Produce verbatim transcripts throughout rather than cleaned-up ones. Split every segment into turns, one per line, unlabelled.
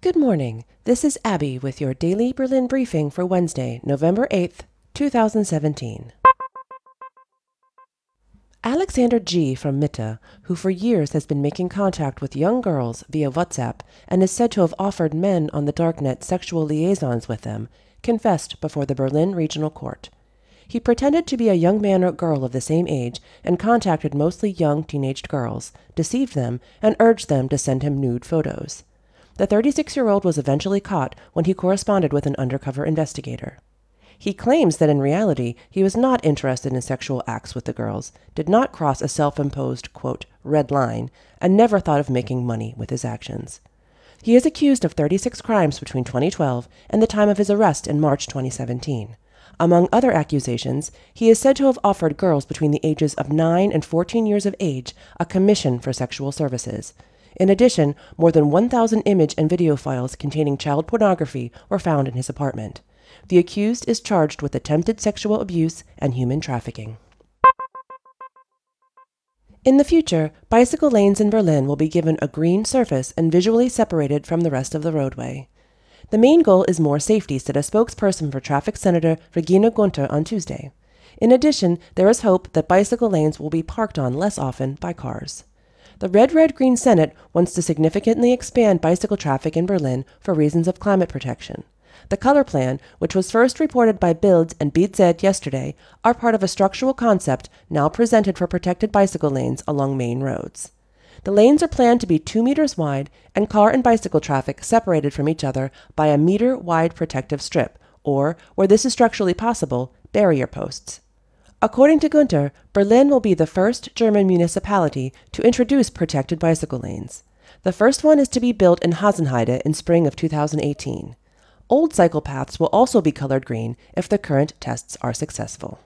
Good morning. This is Abby with your daily Berlin briefing for Wednesday, November eighth, two thousand seventeen. Alexander G. from Mitte, who for years has been making contact with young girls via WhatsApp and is said to have offered men on the darknet sexual liaisons with them, confessed before the Berlin Regional Court. He pretended to be a young man or girl of the same age and contacted mostly young teenaged girls, deceived them, and urged them to send him nude photos. The thirty-six-year-old was eventually caught when he corresponded with an undercover investigator. He claims that in reality he was not interested in sexual acts with the girls, did not cross a self-imposed, quote, red line, and never thought of making money with his actions. He is accused of thirty-six crimes between twenty twelve and the time of his arrest in March twenty seventeen. Among other accusations, he is said to have offered girls between the ages of nine and fourteen years of age a commission for sexual services. In addition, more than one thousand image and video files containing child pornography were found in his apartment. The accused is charged with attempted sexual abuse and human trafficking. In the future, bicycle lanes in Berlin will be given a green surface and visually separated from the rest of the roadway. The main goal is more safety, said a spokesperson for Traffic Senator Regina Gunther on Tuesday. In addition, there is hope that bicycle lanes will be parked on less often by cars. The Red Red Green Senate wants to significantly expand bicycle traffic in Berlin for reasons of climate protection. The color plan, which was first reported by Bild and B Z yesterday, are part of a structural concept now presented for protected bicycle lanes along main roads. The lanes are planned to be two meters wide and car and bicycle traffic separated from each other by a meter-wide protective strip, or, where this is structurally possible, barrier posts. According to Gunther, Berlin will be the first German municipality to introduce protected bicycle lanes. The first one is to be built in Hasenheide in spring of two thousand eighteen. Old cycle paths will also be colored green if the current tests are successful.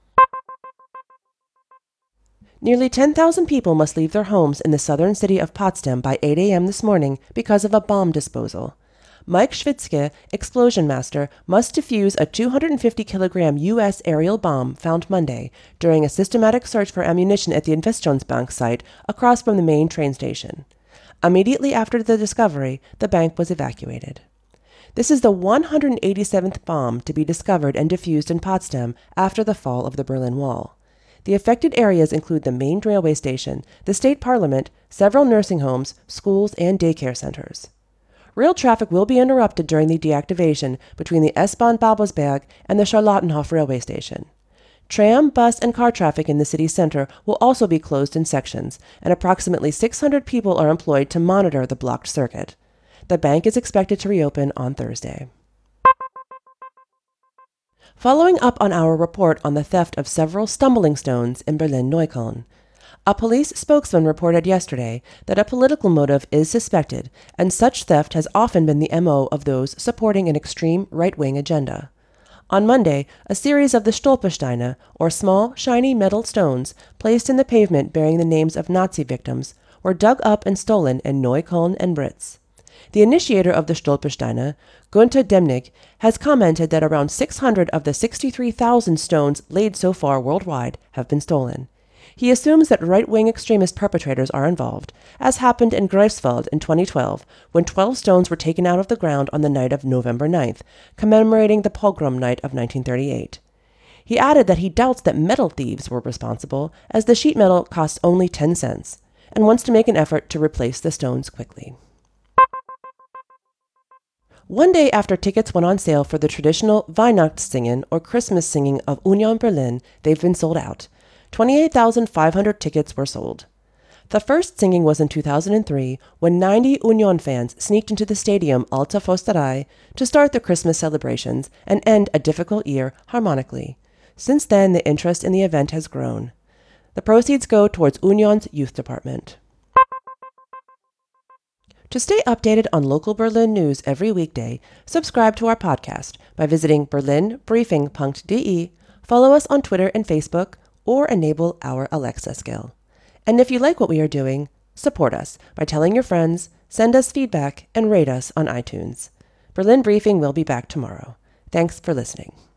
Nearly ten thousand people must leave their homes in the southern city of Potsdam by eight a.m. this morning because of a bomb disposal. Mike Schwitzke, explosion master, must defuse a two hundred fifty kilogram U S aerial bomb found Monday during a systematic search for ammunition at the Investitionsbank site across from the main train station. Immediately after the discovery, the bank was evacuated. This is the one hundred eighty-seventh bomb to be discovered and defused in Potsdam after the fall of the Berlin Wall. The affected areas include the main railway station, the state parliament, several nursing homes, schools, and daycare centers. Rail traffic will be interrupted during the deactivation between the S-Bahn Babelsberg and the Charlottenhof railway station. Tram, bus, and car traffic in the city center will also be closed in sections, and approximately six hundred people are employed to monitor the blocked circuit. The bank is expected to reopen on Thursday. Following up on our report on the theft of several stumbling stones in Berlin-Neukölln, a police spokesman reported yesterday that a political motive is suspected, and such theft has often been the M O of those supporting an extreme right-wing agenda. On Monday, a series of the Stolpersteine, or small, shiny metal stones placed in the pavement bearing the names of Nazi victims, were dug up and stolen in Neukölln and Britz. The initiator of the Stolpersteine, Günther Demnig, has commented that around six hundred of the sixty-three thousand stones laid so far worldwide have been stolen. He assumes that right-wing extremist perpetrators are involved, as happened in Greifswald in twenty twelve, when twelve stones were taken out of the ground on the night of November ninth, commemorating the pogrom night of nineteen thirty-eight. He added that he doubts that metal thieves were responsible, as the sheet metal costs only ten cents, and wants to make an effort to replace the stones quickly. One day after tickets went on sale for the traditional Weihnachtssingen, or Christmas singing of Union Berlin, they've been sold out. twenty-eight thousand five hundred tickets were sold. The first singing was in two thousand three, when ninety Union fans sneaked into the stadium Alte Försterei to start the Christmas celebrations and end a difficult year harmonically. Since then, the interest in the event has grown. The proceeds go towards Union's youth department. To stay updated on local Berlin news every weekday, subscribe to our podcast by visiting berlin briefing punkt de, follow us on Twitter and Facebook, or enable our Alexa skill. And if you like what we are doing, support us by telling your friends, send us feedback, and rate us on iTunes. Berlin Briefing will be back tomorrow. Thanks for listening.